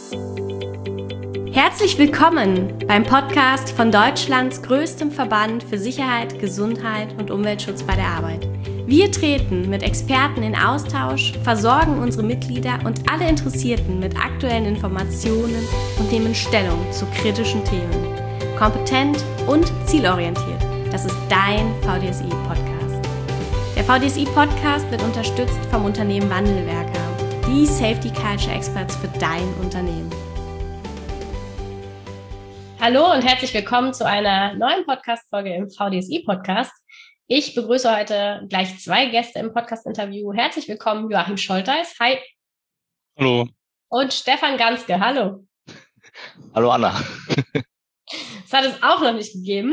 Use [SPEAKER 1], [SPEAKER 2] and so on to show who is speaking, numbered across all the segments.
[SPEAKER 1] Herzlich willkommen beim Podcast von Deutschlands größtem Verband für Sicherheit, Gesundheit und Umweltschutz bei der Arbeit. Wir treten mit Experten in Austausch, versorgen unsere Mitglieder und alle Interessierten mit aktuellen Informationen und nehmen Stellung zu kritischen Themen. Kompetent und zielorientiert. Das ist dein VDSI-Podcast. Der VDSI-Podcast wird unterstützt vom Unternehmen Wandelwerker, die Safety Culture Experts für dein Unternehmen. Hallo und herzlich willkommen zu einer neuen Podcast-Folge im VDSI-Podcast. Ich begrüße heute gleich zwei Gäste im Podcast-Interview. Herzlich willkommen, Joachim Scholtheis. Hi.
[SPEAKER 2] Hallo.
[SPEAKER 1] Und Stefan Ganske. Hallo.
[SPEAKER 2] Hallo, Anna.
[SPEAKER 1] Das hat es auch noch nicht gegeben.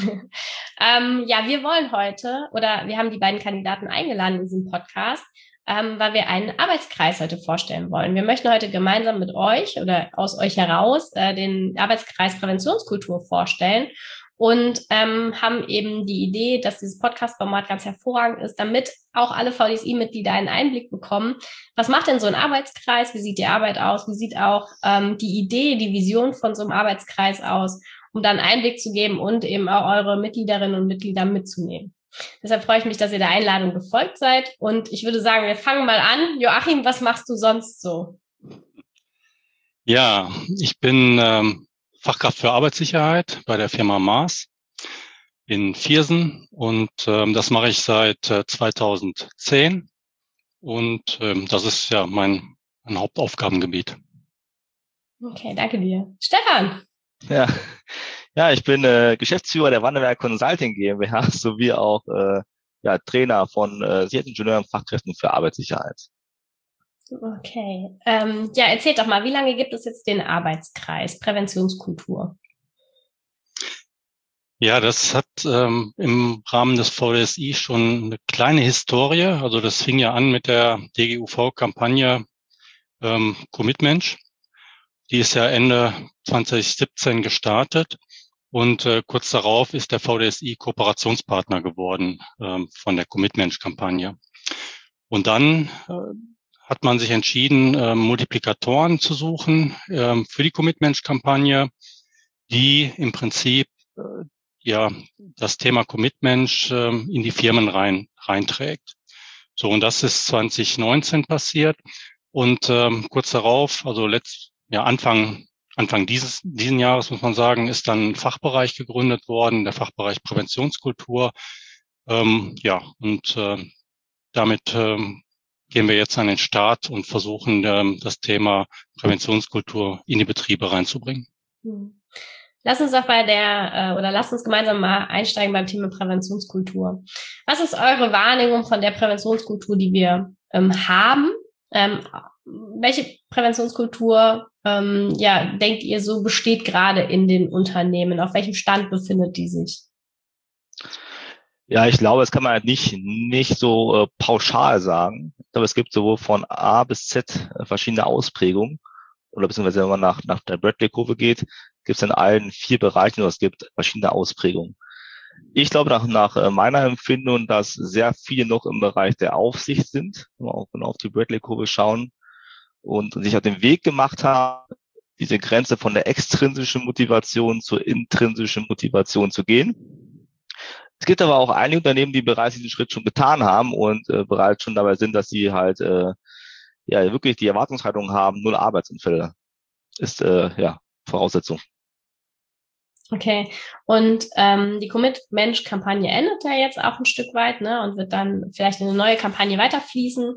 [SPEAKER 1] Wir wollen heute, oder wir haben die beiden Kandidaten eingeladen in diesem Podcast, weil wir einen Arbeitskreis heute vorstellen wollen. Wir möchten heute gemeinsam mit euch oder aus euch heraus den Arbeitskreis Präventionskultur vorstellen und haben eben die Idee, dass dieses Podcast-Format ganz hervorragend ist, damit auch alle VDSI-Mitglieder einen Einblick bekommen. Was macht denn so ein Arbeitskreis? Wie sieht die Arbeit aus? Wie sieht auch die Idee, die Vision von so einem Arbeitskreis aus, um dann Einblick zu geben und eben auch eure Mitgliederinnen und Mitglieder mitzunehmen? Deshalb freue ich mich, dass ihr der Einladung gefolgt seid. Und ich würde sagen, wir fangen mal an. Joachim, was machst du sonst so?
[SPEAKER 2] Ja, ich bin Fachkraft für Arbeitssicherheit bei der Firma Maas in Viersen und das mache ich seit 2010 und das ist ja mein Hauptaufgabengebiet.
[SPEAKER 1] Okay, danke dir. Stefan!
[SPEAKER 3] Ja, ich bin Geschäftsführer der Wandelwerk Consulting GmbH sowie auch Trainer von Sicherheitsingenieuren und Fachkräften für Arbeitssicherheit.
[SPEAKER 1] Okay. Erzählt doch mal, wie lange gibt es jetzt den Arbeitskreis Präventionskultur?
[SPEAKER 2] Ja, das hat im Rahmen des VDSI schon eine kleine Historie. Also das fing ja an mit der DGUV-Kampagne Commitmensch. Die ist ja Ende 2017 gestartet und kurz darauf ist der VDSI Kooperationspartner geworden von der Commitmensch-Kampagne. Und dann hat man sich entschieden, Multiplikatoren zu suchen für die Commitmensch-Kampagne, die im Prinzip das Thema Commitmensch in die Firmen reinträgt. So, und das ist 2019 passiert und kurz darauf, also Anfang diesen Jahres, muss man sagen, ist dann ein Fachbereich gegründet worden, der Fachbereich Präventionskultur. Damit gehen wir jetzt an den Start und versuchen, das Thema Präventionskultur in die Betriebe reinzubringen.
[SPEAKER 1] Lass uns gemeinsam mal einsteigen beim Thema Präventionskultur. Was ist eure Wahrnehmung von der Präventionskultur, die wir haben? Welche Präventionskultur, denkt ihr so besteht gerade in den Unternehmen? Auf welchem Stand befindet die sich?
[SPEAKER 3] Ja, ich glaube, das kann man halt nicht so pauschal sagen. Ich glaube, es gibt sowohl von A bis Z verschiedene Ausprägungen. Oder beziehungsweise wenn man nach der Bradley-Kurve geht, gibt es in allen 4 Bereichen, oder es gibt verschiedene Ausprägungen. Ich glaube nach meiner Empfindung, dass sehr viele noch im Bereich der Aufsicht sind, wenn wir auch auf die Bradley-Kurve schauen und sich auf den Weg gemacht haben, diese Grenze von der extrinsischen Motivation zur intrinsischen Motivation zu gehen. Es gibt aber auch einige Unternehmen, die bereits diesen Schritt schon getan haben und bereits schon dabei sind, dass sie halt wirklich die Erwartungshaltung haben, 0 Arbeitsunfälle ist Voraussetzung.
[SPEAKER 1] Okay, und die Commitmensch-Kampagne endet ja jetzt auch ein Stück weit, ne, und wird dann vielleicht in eine neue Kampagne weiterfließen.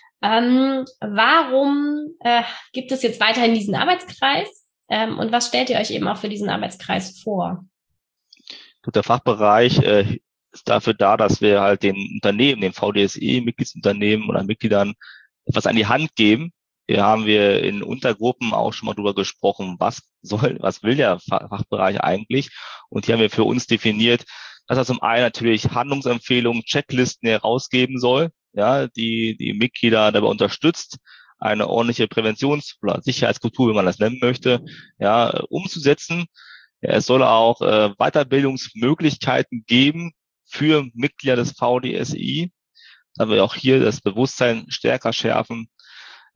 [SPEAKER 1] Warum gibt es jetzt weiterhin diesen Arbeitskreis und was stellt ihr euch eben auch für diesen Arbeitskreis vor?
[SPEAKER 3] Der Fachbereich ist dafür da, dass wir halt den Unternehmen, den VDSI, Mitgliedsunternehmen oder Mitgliedern etwas an die Hand geben. Hier haben wir in Untergruppen auch schon mal drüber gesprochen, was will der Fachbereich eigentlich? Und hier haben wir für uns definiert, dass er zum einen natürlich Handlungsempfehlungen, Checklisten herausgeben soll, die Mitglieder dabei unterstützt, eine ordentliche Präventions- oder Sicherheitskultur, wie man das nennen möchte, umzusetzen. Es soll auch Weiterbildungsmöglichkeiten geben für Mitglieder des VDSI, da wir auch hier das Bewusstsein stärker schärfen.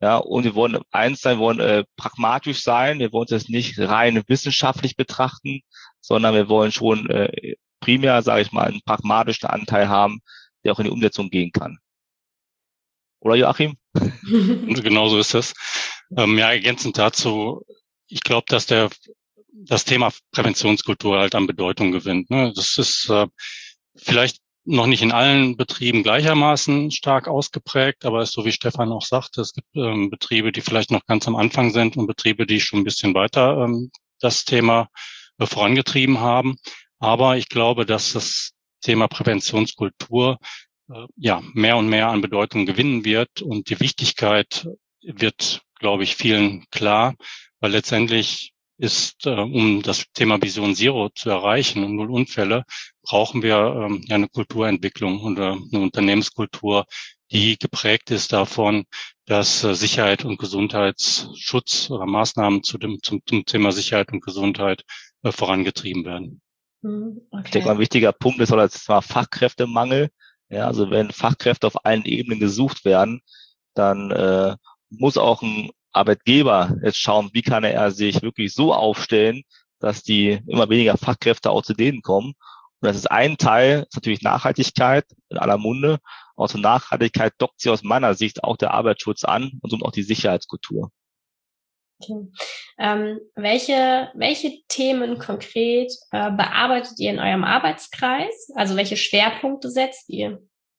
[SPEAKER 3] Ja, und wir wollen eins sein, wir wollen pragmatisch sein. Wir wollen das nicht rein wissenschaftlich betrachten, sondern wir wollen schon primär, sage ich mal, einen pragmatischen Anteil haben, der auch in die Umsetzung gehen kann. Oder Joachim?
[SPEAKER 2] Genau so ist es. Ja, ergänzend dazu, ich glaube, dass das Thema Präventionskultur halt an Bedeutung gewinnt. Ne? Das ist vielleicht noch nicht in allen Betrieben gleichermaßen stark ausgeprägt, aber es ist so, wie Stefan auch sagte, es gibt Betriebe, die vielleicht noch ganz am Anfang sind und Betriebe, die schon ein bisschen weiter das Thema vorangetrieben haben. Aber ich glaube, dass das Thema Präventionskultur ja mehr und mehr an Bedeutung gewinnen wird und die Wichtigkeit wird, glaube ich, vielen klar, weil letztendlich ist, um das Thema Vision Zero zu erreichen und null Unfälle, brauchen wir ja eine Kulturentwicklung oder eine Unternehmenskultur, die geprägt ist davon, dass Sicherheit und Gesundheitsschutz oder Maßnahmen zum Thema Sicherheit und Gesundheit vorangetrieben werden.
[SPEAKER 3] Okay. Ich denke mal, ein wichtiger Punkt ist auch das Thema Fachkräftemangel. Ja, also wenn Fachkräfte auf allen Ebenen gesucht werden, dann muss auch ein Arbeitgeber jetzt schauen, wie kann er sich wirklich so aufstellen, dass die immer weniger Fachkräfte auch zu denen kommen. Und das ist ein Teil, ist natürlich Nachhaltigkeit in aller Munde. Auch zur Nachhaltigkeit dockt sich aus meiner Sicht auch der Arbeitsschutz an und somit auch die Sicherheitskultur.
[SPEAKER 1] Okay. Welche Themen konkret bearbeitet ihr in eurem Arbeitskreis? Also welche Schwerpunkte setzt ihr?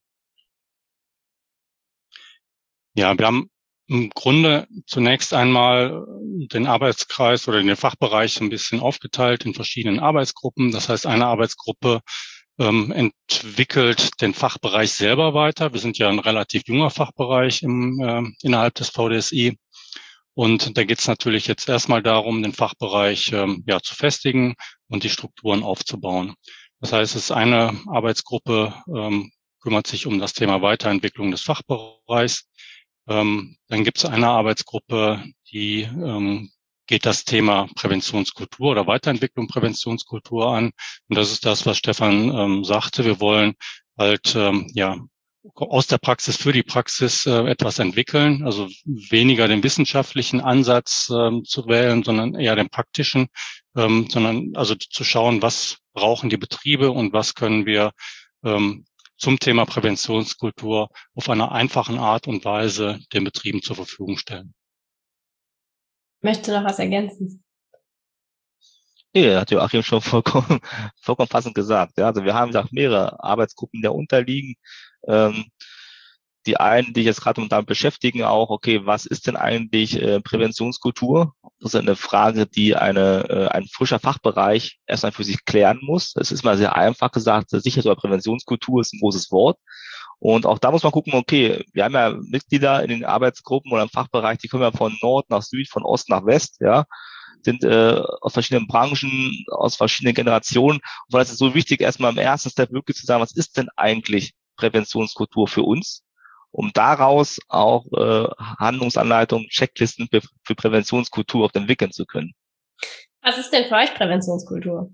[SPEAKER 2] Ja, wir haben im Grunde zunächst einmal den Arbeitskreis oder den Fachbereich so ein bisschen aufgeteilt in verschiedenen Arbeitsgruppen. Das heißt, eine Arbeitsgruppe entwickelt den Fachbereich selber weiter. Wir sind ja ein relativ junger Fachbereich innerhalb des VDSI. Und da geht es natürlich jetzt erstmal darum, den Fachbereich ja zu festigen und die Strukturen aufzubauen. Das heißt, es ist eine Arbeitsgruppe, kümmert sich um das Thema Weiterentwicklung des Fachbereichs. Dann gibt es eine Arbeitsgruppe, die geht das Thema Präventionskultur oder Weiterentwicklung Präventionskultur an. Und das ist das, was Stefan sagte. Wir wollen halt ja aus der Praxis für die Praxis etwas entwickeln, also weniger den wissenschaftlichen Ansatz zu wählen, sondern eher den praktischen, sondern also zu schauen, was brauchen die Betriebe und was können wir zum Thema Präventionskultur auf einer einfachen Art und Weise den Betrieben zur Verfügung stellen.
[SPEAKER 1] Möchte noch was ergänzen?
[SPEAKER 3] Nee, hat Joachim schon vollkommen passend gesagt. Ja, also wir haben gesagt, mehrere Arbeitsgruppen, die da unterliegen. Die einen, die jetzt gerade damit beschäftigen, auch, okay, was ist denn eigentlich Präventionskultur? Das ist eine Frage, die ein frischer Fachbereich erstmal für sich klären muss. Es ist mal sehr einfach gesagt, Sicherheit oder Präventionskultur ist ein großes Wort. Und auch da muss man gucken, okay, wir haben ja Mitglieder in den Arbeitsgruppen oder im Fachbereich, die kommen ja von Nord nach Süd, von Ost nach West, ja, sind aus verschiedenen Branchen, aus verschiedenen Generationen. Und weil es ist so wichtig, erstmal im ersten Step wirklich zu sagen, was ist denn eigentlich Präventionskultur für uns, um daraus auch Handlungsanleitungen, Checklisten für Präventionskultur auch entwickeln zu können.
[SPEAKER 1] Was ist denn für euch Präventionskultur?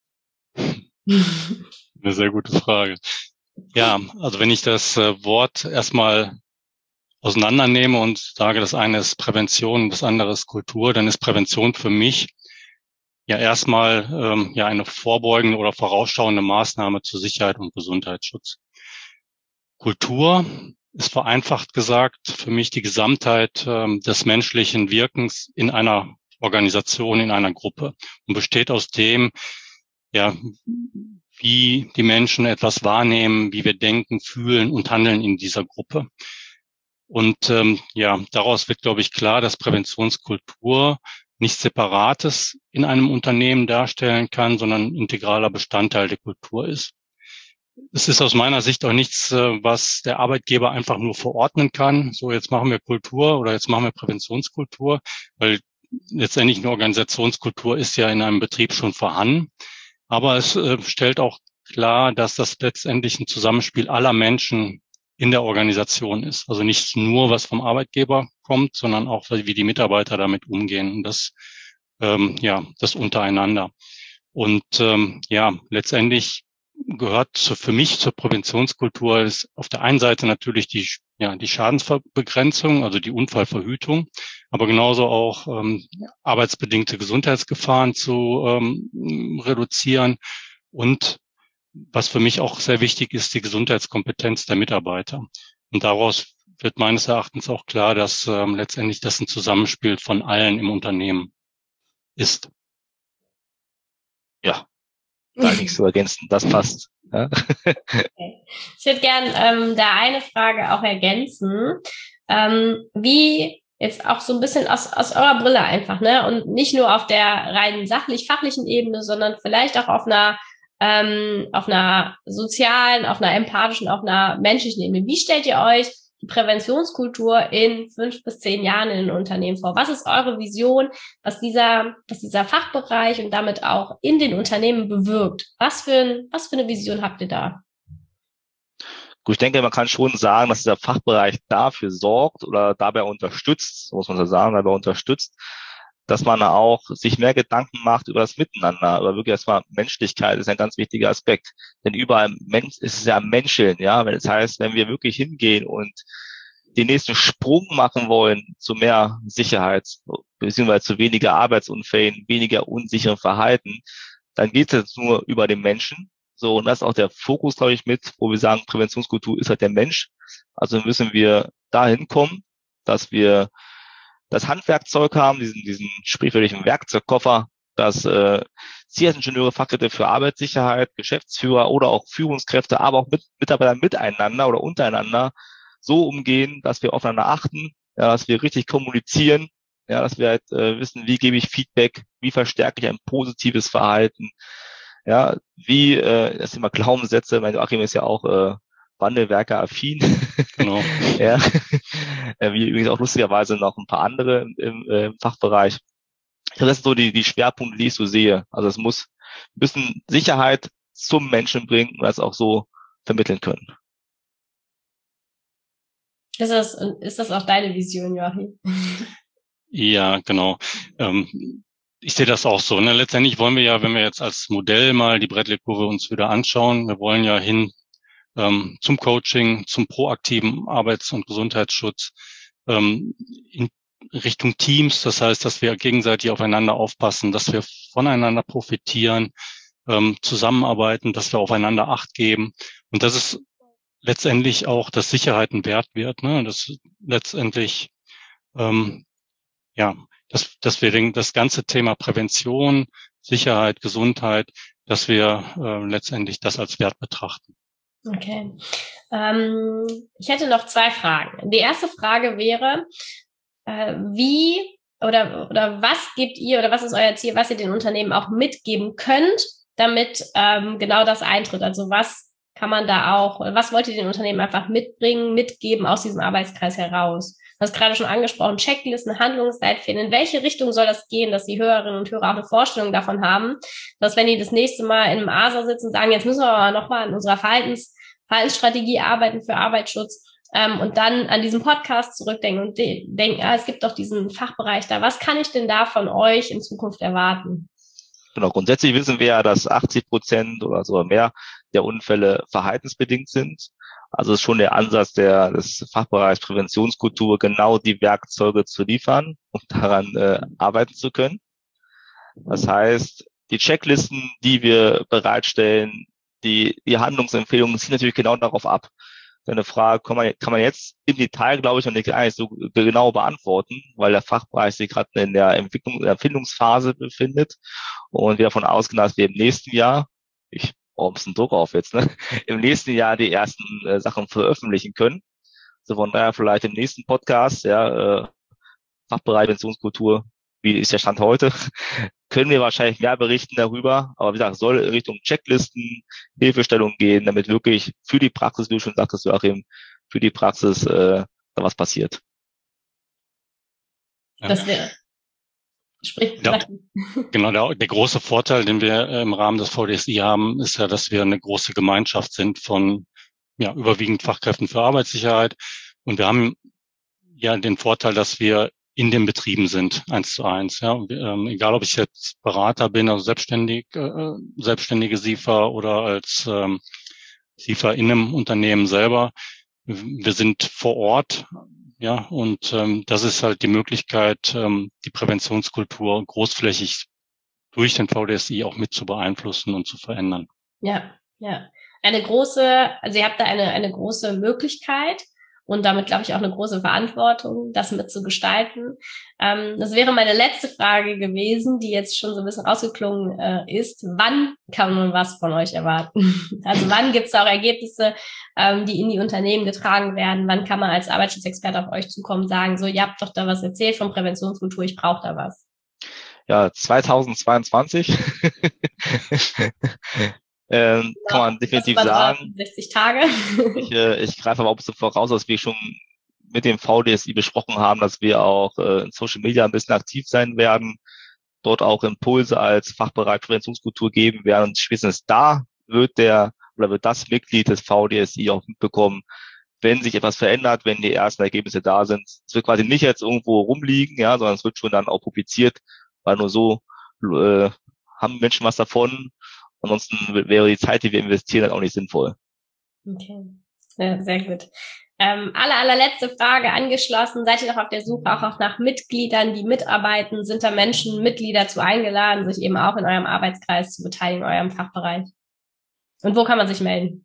[SPEAKER 2] Eine sehr gute Frage. Ja, also wenn ich das Wort erstmal auseinandernehme und sage, das eine ist Prävention, das andere ist Kultur, dann ist Prävention für mich ja erstmal ja eine vorbeugende oder vorausschauende Maßnahme zur Sicherheit und Gesundheitsschutz. Kultur ist vereinfacht gesagt für mich die Gesamtheit des menschlichen Wirkens in einer Organisation, in einer Gruppe und besteht aus dem, ja, wie die Menschen etwas wahrnehmen, wie wir denken, fühlen und handeln in dieser Gruppe. Und ja, daraus wird, glaube ich, klar, dass Präventionskultur nichts Separates in einem Unternehmen darstellen kann, sondern ein integraler Bestandteil der Kultur ist. Es ist aus meiner Sicht auch nichts, was der Arbeitgeber einfach nur verordnen kann. So, jetzt machen wir Kultur oder jetzt machen wir Präventionskultur, weil letztendlich eine Organisationskultur ist ja in einem Betrieb schon vorhanden. Aber es stellt auch klar, dass das letztendlich ein Zusammenspiel aller Menschen in der Organisation ist. Also nicht nur, was vom Arbeitgeber kommt, sondern auch, wie die Mitarbeiter damit umgehen und das, ja, das untereinander. Und ja, letztendlich gehört für mich zur Präventionskultur ist auf der einen Seite natürlich die Schadensbegrenzung, also die Unfallverhütung, aber genauso auch arbeitsbedingte Gesundheitsgefahren zu reduzieren und was für mich auch sehr wichtig ist, die Gesundheitskompetenz der Mitarbeiter. Und daraus wird meines Erachtens auch klar, dass letztendlich das ein Zusammenspiel von allen im Unternehmen ist.
[SPEAKER 3] Ja, da nichts zu ergänzen, das passt. Ja.
[SPEAKER 1] Okay. Ich würde gern da eine Frage auch ergänzen. Wie jetzt auch so ein bisschen aus eurer Brille einfach, ne? Und nicht nur auf der rein sachlich-fachlichen Ebene, sondern vielleicht auch auf einer sozialen, auf einer empathischen, auf einer menschlichen Ebene. Wie stellt ihr euch die Präventionskultur in 5 bis 10 Jahren in den Unternehmen vor? Was ist eure Vision, was dieser Fachbereich und damit auch in den Unternehmen bewirkt? Was für eine Vision habt ihr da?
[SPEAKER 3] Gut, ich denke, man kann schon sagen, dass dieser Fachbereich dafür sorgt oder dabei unterstützt, so muss man so sagen, dabei unterstützt, dass man auch sich mehr Gedanken macht über das Miteinander, aber wirklich erstmal Menschlichkeit ist ein ganz wichtiger Aspekt. Denn überall ist es ja Menscheln, ja. Das heißt, wenn wir wirklich hingehen und den nächsten Sprung machen wollen zu mehr Sicherheit, beziehungsweise zu weniger Arbeitsunfällen, weniger unsicherem Verhalten, dann geht es nur über den Menschen. So, und das ist auch der Fokus, glaube ich, mit, wo wir sagen, Präventionskultur ist halt der Mensch. Also müssen wir dahin kommen, dass wir das Handwerkzeug haben, diesen sprichwörtlichen Werkzeugkoffer, dass Sicherheitsingenieure, Fachkräfte für Arbeitssicherheit, Geschäftsführer oder auch Führungskräfte, aber auch Mitarbeiter miteinander oder untereinander so umgehen, dass wir aufeinander achten, ja, dass wir richtig kommunizieren, ja, dass wir halt wissen, wie gebe ich Feedback, wie verstärke ich ein positives Verhalten, ja, das sind immer Glaubenssätze, mein Joachim ist ja auch Wandelwerker affin.
[SPEAKER 2] Genau.
[SPEAKER 3] Ja. Wie übrigens auch lustigerweise noch ein paar andere im Fachbereich. Das sind so die Schwerpunkte, die ich so sehe. Also es muss ein bisschen Sicherheit zum Menschen bringen und das auch so vermitteln können.
[SPEAKER 1] Ist das auch deine Vision, Joachim?
[SPEAKER 2] Ja, genau. Ich sehe das auch so. Ne? Letztendlich wollen wir ja, wenn wir jetzt als Modell mal die Bradley-Kurve uns wieder anschauen, wir wollen ja hin zum Coaching, zum proaktiven Arbeits- und Gesundheitsschutz, in Richtung Teams. Das heißt, dass wir gegenseitig aufeinander aufpassen, dass wir voneinander profitieren, zusammenarbeiten, dass wir aufeinander Acht geben. Und das ist letztendlich auch, dass Sicherheit ein Wert wird. Ne? Das letztendlich, dass wir das ganze Thema Prävention, Sicherheit, Gesundheit, dass wir letztendlich das als Wert betrachten.
[SPEAKER 1] Okay. Ich hätte noch 2 Fragen. Die erste Frage wäre, wie oder was gebt ihr oder was ist euer Ziel, was ihr den Unternehmen auch mitgeben könnt, damit genau das eintritt? Also was kann man da auch, was wollt ihr den Unternehmen einfach mitgeben aus diesem Arbeitskreis heraus? Du hast gerade schon angesprochen, Checklisten, Handlungsleitfäden. In welche Richtung soll das gehen, dass die Hörerinnen und Hörer auch eine Vorstellung davon haben, dass wenn die das nächste Mal in einem ASA sitzen und sagen, jetzt müssen wir aber nochmal an unserer Verhaltensstrategie arbeiten für Arbeitsschutz, und dann an diesen Podcast zurückdenken und denken, es gibt doch diesen Fachbereich da. Was kann ich denn da von euch in Zukunft erwarten?
[SPEAKER 3] Genau, grundsätzlich wissen wir ja, dass 80% oder sogar mehr der Unfälle verhaltensbedingt sind. Also ist schon der Ansatz des Fachbereichs Präventionskultur, genau die Werkzeuge zu liefern, um daran arbeiten zu können. Das heißt, die Checklisten, die wir bereitstellen, die Handlungsempfehlungen ziehen natürlich genau darauf ab. Deine Frage kann man jetzt im Detail, glaube ich, noch nicht eigentlich so genau beantworten, weil der Fachbereich sich gerade in der Erfindungsphase befindet und wir davon ausgehen, dass wir im nächsten Jahr, ich baue ein bisschen Druck auf jetzt, ne, im nächsten Jahr die ersten Sachen veröffentlichen können. So von daher vielleicht im nächsten Podcast, Fachbereich Präventionskultur, wie ist der Stand heute, können wir wahrscheinlich mehr berichten darüber. Aber wie gesagt, es soll in Richtung Checklisten, Hilfestellung gehen, damit wirklich für die Praxis, wie du schon sagtest, Joachim, für die Praxis da was passiert.
[SPEAKER 1] Das wäre
[SPEAKER 2] Genau, der große Vorteil, den wir im Rahmen des VDSI haben, ist ja, dass wir eine große Gemeinschaft sind von überwiegend Fachkräften für Arbeitssicherheit. Und wir haben ja den Vorteil, dass wir in den Betrieben sind, 1:1. Ja. Egal, ob ich jetzt Berater bin, also selbstständige SIFA oder als SIFA in einem Unternehmen selber. Wir sind vor Ort, ja, und das ist halt die Möglichkeit, die Präventionskultur großflächig durch den VDSI auch mit zu beeinflussen und zu verändern.
[SPEAKER 1] Ja. Also ihr habt da eine große Möglichkeit und damit, glaube ich, auch eine große Verantwortung, das mitzugestalten. Das wäre meine letzte Frage gewesen, die jetzt schon so ein bisschen rausgeklungen ist. Wann kann man was von euch erwarten? Also wann gibt es auch Ergebnisse, die in die Unternehmen getragen werden? Wann kann man als Arbeitsschutzexperte auf euch zukommen und sagen, so, ihr habt doch da was erzählt von Präventionskultur, ich brauche da was?
[SPEAKER 3] Ja, 2022 kann man definitiv sagen.
[SPEAKER 1] 60 Tage.
[SPEAKER 3] Ich greife aber auch ein bisschen voraus, dass wir schon mit dem VDSI besprochen haben, dass wir auch in Social Media ein bisschen aktiv sein werden, dort auch Impulse als Fachbereich Präventionskultur geben werden. Und spätestens da wird das Mitglied des VDSI auch mitbekommen, wenn sich etwas verändert, wenn die ersten Ergebnisse da sind. Es wird quasi nicht jetzt irgendwo rumliegen, ja, sondern es wird schon dann auch publiziert, weil nur so haben Menschen was davon. Ansonsten wäre die Zeit, die wir investieren, dann auch nicht sinnvoll.
[SPEAKER 1] Okay, ja, sehr gut. Allerletzte Frage angeschlossen. Seid ihr doch auf der Suche auch nach Mitgliedern, die mitarbeiten? Sind da Menschen, Mitglieder zu eingeladen, sich eben auch in eurem Arbeitskreis zu beteiligen, in eurem Fachbereich? Und wo kann man sich melden?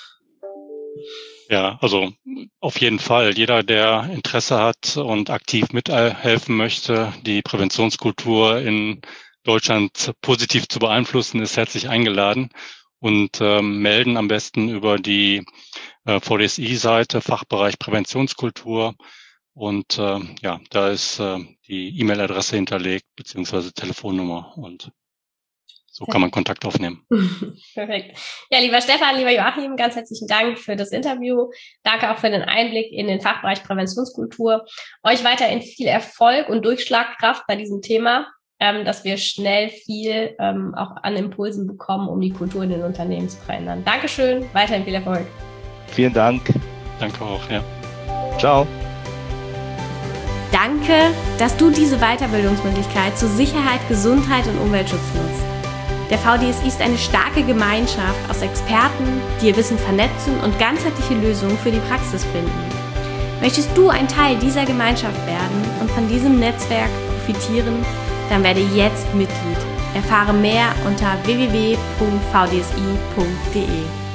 [SPEAKER 2] Ja, also auf jeden Fall. Jeder, der Interesse hat und aktiv mithelfen möchte, die Präventionskultur in Deutschland positiv zu beeinflussen, ist herzlich eingeladen und melden am besten über die VDSI-Seite, Fachbereich Präventionskultur. Und da ist die E-Mail-Adresse hinterlegt, beziehungsweise Telefonnummer, und so kann man Kontakt aufnehmen.
[SPEAKER 1] Perfekt. Ja, lieber Stefan, lieber Joachim, ganz herzlichen Dank für das Interview. Danke auch für den Einblick in den Fachbereich Präventionskultur. Euch weiterhin viel Erfolg und Durchschlagkraft bei diesem Thema, dass wir schnell viel auch an Impulsen bekommen, um die Kultur in den Unternehmen zu verändern. Dankeschön, weiterhin viel Erfolg.
[SPEAKER 3] Vielen Dank.
[SPEAKER 2] Danke auch, ja.
[SPEAKER 3] Ciao.
[SPEAKER 1] Danke, dass du diese Weiterbildungsmöglichkeit zu Sicherheit, Gesundheit und Umweltschutz nutzt. Der VDSI ist eine starke Gemeinschaft aus Experten, die ihr Wissen vernetzen und ganzheitliche Lösungen für die Praxis finden. Möchtest du ein Teil dieser Gemeinschaft werden und von diesem Netzwerk profitieren? Dann werde jetzt Mitglied. Erfahre mehr unter www.vdsi.de.